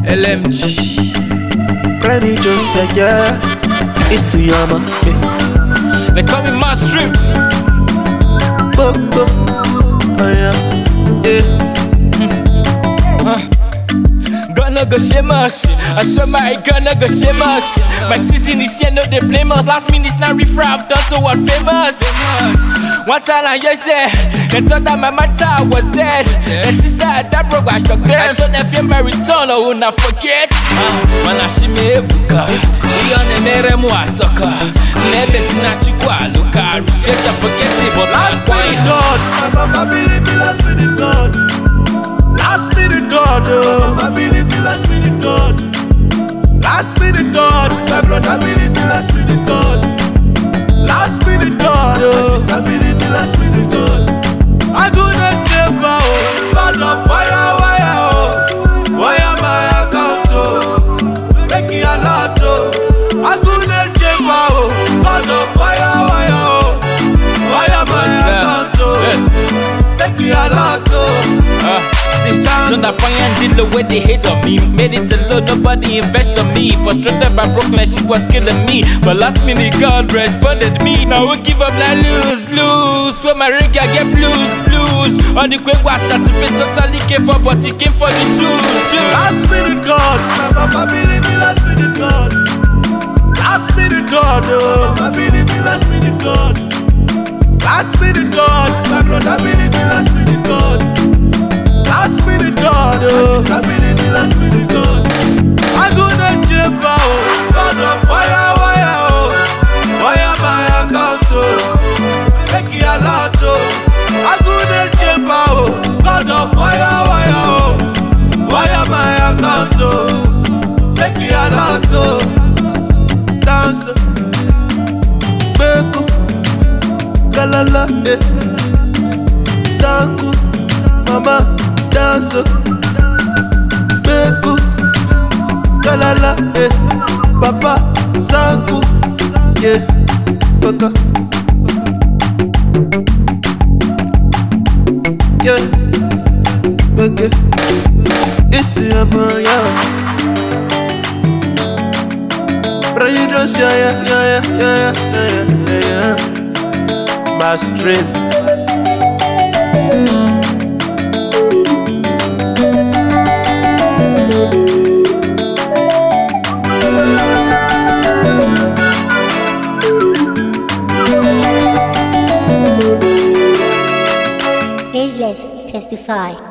LMG. Granny just said, yeah, it's a yama. They call me Master. Boko, oh yeah, yeah. Gonna go shameless. I swear my gonna go shameless. My season is here, no they blame us. Last minute now refrain, I've done so what famous. One time I just said, they thought that my matter was dead. And since that broke, I shocked them. I told them fear my return, I will not forget. Man, I should me buka. We on the mere muataka. Never seen a chikwa. Look, I reject and forget it, but Last minute God, I believe in last minute God. Last minute God, oh, I believe in last minute God. Last minute God, my brother believe in last minute God. Last minute God, oh, my sister believe in last minute God. I go to chamber, oh, God of fire, oh, wire my account, oh, make it a lot, oh. I go to chamber, oh, God of fire, oh, wire my account, oh, make it a lot, oh. John that fire and deal the way they hate on me. Made it alone, nobody invest on me. Frustrated by Brooklyn, she was killing me. But last minute God responded me. Now we give up like lose. Where my reggae get blues. On the quick was certificate totally came for, but he came for the truth. Last minute God, my papa believe in last minute God. Last minute God, oh, my believe in last minute God. Last minute God, my brother believe in last minute God. Last minute God, oh, my sister believe in last minute God. I go to chamber, oh, God of fire, oh, wire my account, oh, make it a lot, oh. I go to chamber, oh, God of fire, oh, wire my account, oh, make it a lot, oh. Dance, beko, kalala, sanku, mama. Dance, beku, kalala, papa, sanku, yeah, kaka, yeah, okay, it's a boy, yeah, Precious, yeah, my strength. Ageless Testify.